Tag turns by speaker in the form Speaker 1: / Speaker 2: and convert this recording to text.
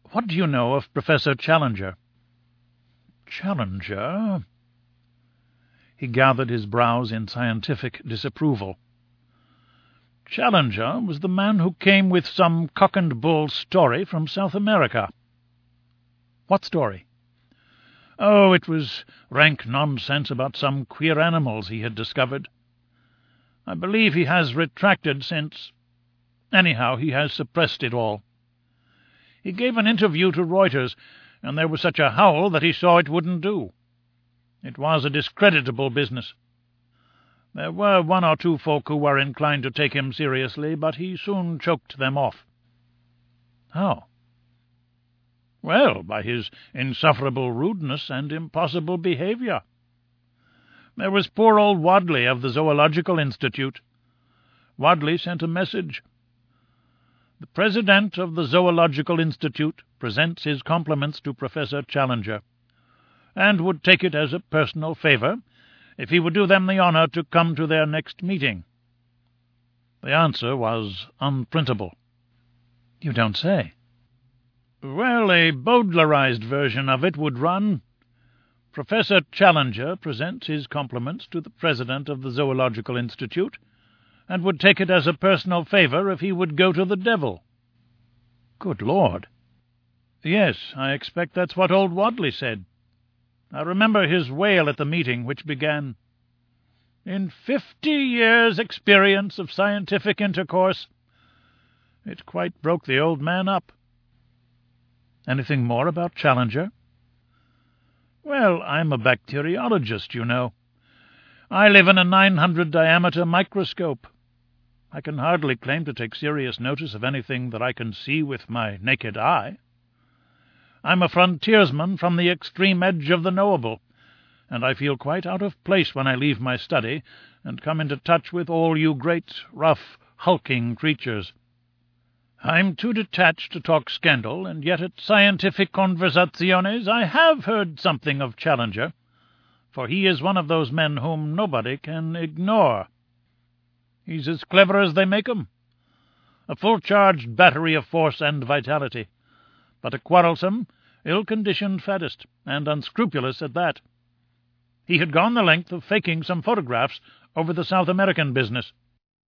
Speaker 1: What do you know of Professor Challenger?" "Challenger?" He gathered his brows in scientific disapproval. "Challenger was the man who came with some cock-and-bull story from South America." "What story?" "Oh, it was rank nonsense about some queer animals he had discovered. I believe he has retracted since. Anyhow, he has suppressed it all. He gave an interview to Reuters, and there was such a howl that he saw it wouldn't do. It was a discreditable business. There were one or two folk who were inclined to take him seriously, but he soon choked them off." "How?" "Well, by his insufferable rudeness and impossible behaviour. There was poor old Wadley of the Zoological Institute. Wadley sent a message. 'The President of the Zoological Institute presents his compliments to Professor Challenger, and would take it as a personal favour if he would do them the honour to come to their next meeting.' The answer was unprintable." "You don't say?" "Well, a Bowdlerized version of it would run, 'Professor Challenger presents his compliments to the President of the Zoological Institute, and would take it as a personal favour if he would go to the devil.'" "Good Lord!" "Yes, I expect that's what old Wadley said. I remember his wail at the meeting, which began, 'In 50 years' experience of scientific intercourse.' It quite broke the old man up." "Anything more about Challenger?" "Well, I'm a bacteriologist, you know. I live in a 900-diameter microscope. I can hardly claim to take serious notice of anything that I can see with my naked eye. I'm a frontiersman from the extreme edge of the knowable, and I feel quite out of place when I leave my study and come into touch with all you great, rough, hulking creatures. I'm too detached to talk scandal, and yet at scientific conversaziones I have heard something of Challenger, for he is one of those men whom nobody can ignore. He's as clever as they make 'em, a full-charged battery of force and vitality, but a quarrelsome, ill-conditioned faddist, and unscrupulous at that. He had gone the length of faking some photographs over the South American business.